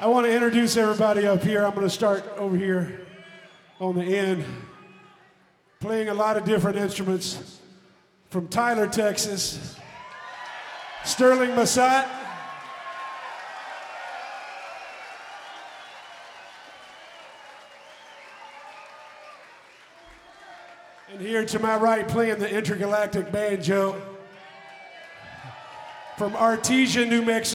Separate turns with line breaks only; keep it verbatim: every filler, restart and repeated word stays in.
I want to introduce everybody up here. I'm going to start over here on the end, playing a lot of different instruments. From Tyler, Texas, Sterling Massat. And here to my right, playing the intergalactic banjo, from Artesia, New Mexico.